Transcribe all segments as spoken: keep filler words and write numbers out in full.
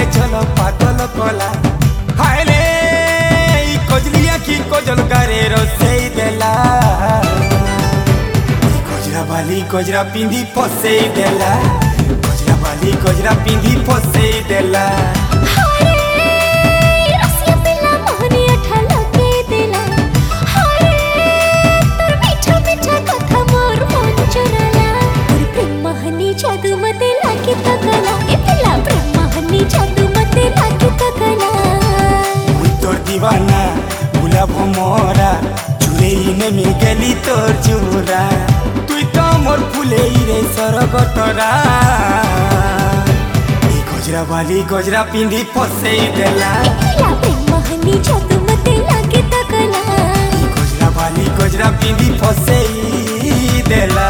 चलो पागल कला हाय रे कजलिया की कजल गारे रोसेई देला गजरा बाली गजरा पिंधी फसेई देला गजरा बाली गजरा पिंधी फसेई देला जादू मते लागे तकला ए पिला ब्रह्माहनी जादू मते लागे तकला मुई तोर दीवाना गुलाब मोरा चुरेइने में गेली तोर चूरा तुई तो मोर फुलेई रे सरगतरा ए गजरा बाली गजरा पिंधी फसेई देला ए पिला ब्रह्माहनी जादू मते लागे तकला ए गजरा बाली गजरा पिंधी फसेई देला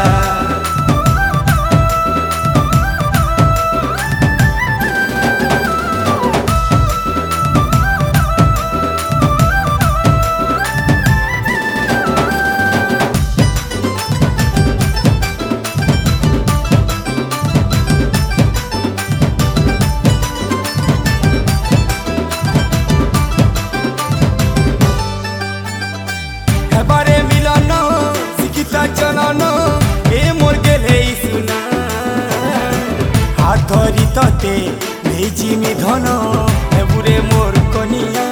बारे मिलानो सिकिता चलानो ए मोर गेले सुना हाथ धरी तते नेजी मी धन एबुरे मोर कनिया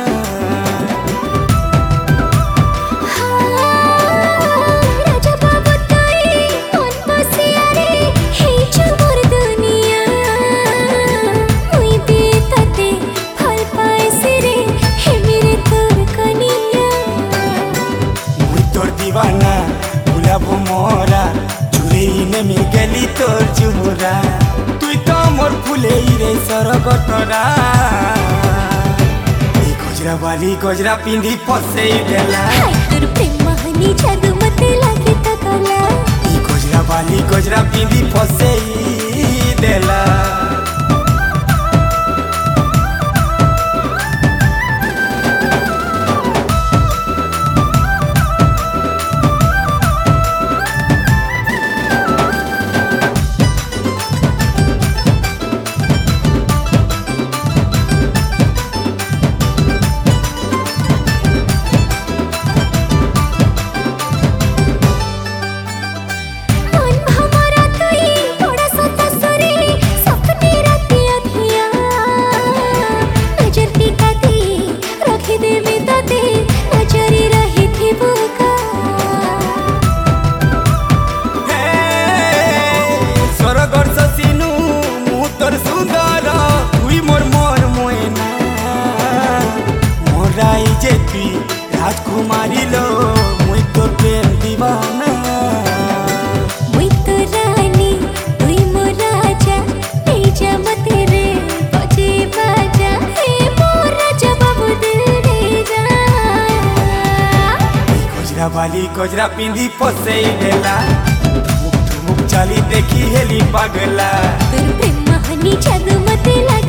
राजा बाबू तई मन बसिया रे हे जो मोर दुनिया मुई भी तते फल पाए से रे हे मेरे तोर कनिया तोर दीवाना गुलाब मोरा चुरेइने में गेली तोर चूरा तुई तो मोर फुलेई रे सरगतरा ए गजरा बाली गजरा पिंधी फसेई देला हाय तोर प्रेमाहनी जादू मते लागे तकला ए गजरा बाली गजरा पिंधी फसेई देला राजकुमारी लो मुई तो प्रेम दीवाना मुई तो रानी तुई मोर राजा ले जा मते रे बजे बाजा हे मोर राजा बाबू दिल रे जा गजरा बाली गजरा पिंधी फसेई देला ठुमुक ठुमुक चाली देखी हेली पागला तोर प्रेमाहनी जादू मते लागे